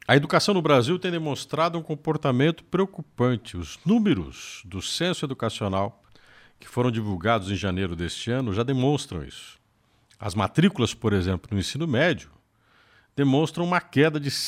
A educação no Brasil tem demonstrado um comportamento preocupante. Os números do censo educacional que foram divulgados em janeiro deste ano já demonstram isso. As matrículas, por exemplo, no ensino médio, demonstram uma queda de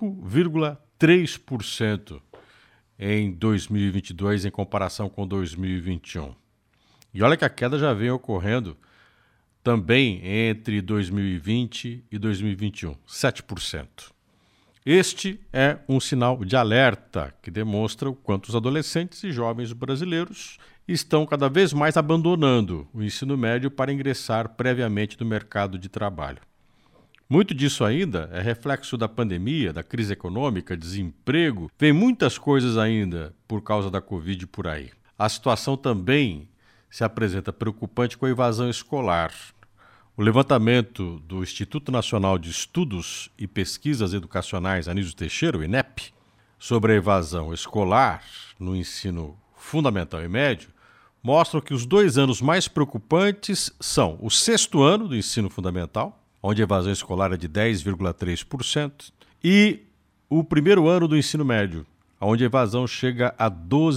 5,3% em 2022 em comparação com 2021. E olha que a queda já vem ocorrendo também entre 2020 e 2021, 7%. Este é um sinal de alerta que demonstra o quanto os adolescentes e jovens brasileiros estão cada vez mais abandonando o ensino médio para ingressar previamente no mercado de trabalho. Muito disso ainda é reflexo da pandemia, da crise econômica, desemprego. Vem muitas coisas ainda por causa da Covid por aí. A situação também se apresenta preocupante com a evasão escolar. O levantamento do Instituto Nacional de Estudos e Pesquisas Educacionais Anísio Teixeira, o INEP, sobre a evasão escolar no ensino fundamental e médio, mostram que os 2 anos mais preocupantes são o 6º ano do ensino fundamental, onde a evasão escolar é de 10,3%, e o 1º ano do ensino médio, onde a evasão chega a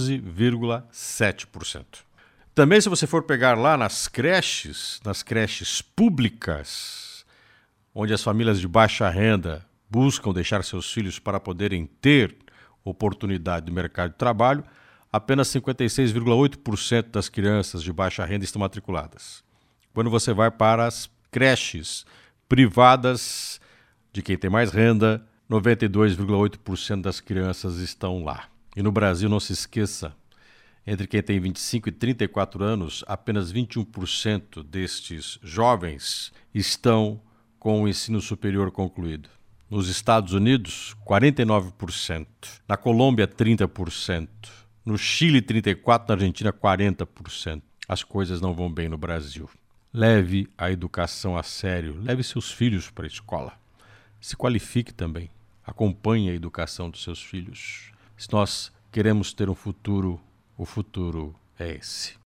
12,7%. Também, se você for pegar lá nas creches públicas, onde as famílias de baixa renda buscam deixar seus filhos para poderem ter oportunidade no mercado de trabalho, apenas 56,8% das crianças de baixa renda estão matriculadas. Quando você vai para as creches privadas de quem tem mais renda, 92,8% das crianças estão lá. E no Brasil, não se esqueça, entre quem tem 25 e 34 anos, apenas 21% destes jovens estão com o ensino superior concluído. Nos Estados Unidos, 49%. Na Colômbia, 30%. No Chile, 34%. Na Argentina, 40%. As coisas não vão bem no Brasil. Leve a educação a sério. Leve seus filhos para a escola. Se qualifique também. Acompanhe a educação dos seus filhos. Se nós queremos ter um futuro, o futuro é esse.